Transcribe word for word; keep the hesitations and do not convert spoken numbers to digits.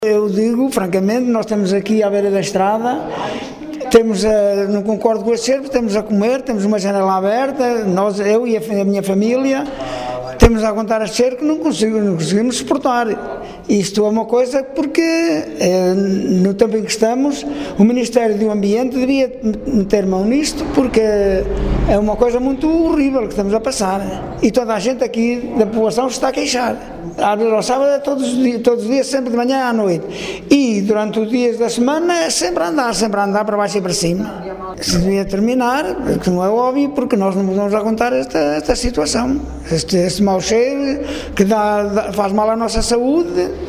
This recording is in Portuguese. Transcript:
Eu digo, francamente, nós estamos aqui à beira da estrada, temos a, não concordo com as cercas, estamos a comer, temos uma janela aberta, nós, eu e a, a minha família, temos a contar as cercas, não, consigo, não conseguimos suportar. Isto é uma coisa porque, eh, no tempo em que estamos, o Ministério do Ambiente devia meter mão nisto, porque é uma coisa muito horrível que estamos a passar. E toda a gente aqui da população se está a queixar. Às vezes ao sábado é todos os dias, todos os dias, sempre de manhã à noite. E durante os dias da semana é sempre a andar, sempre a andar para baixo e para cima. Se devia terminar, que não é óbvio, porque nós não podemos aguentar esta, esta situação. Este, este mau cheiro que dá, dá, faz mal à nossa saúde.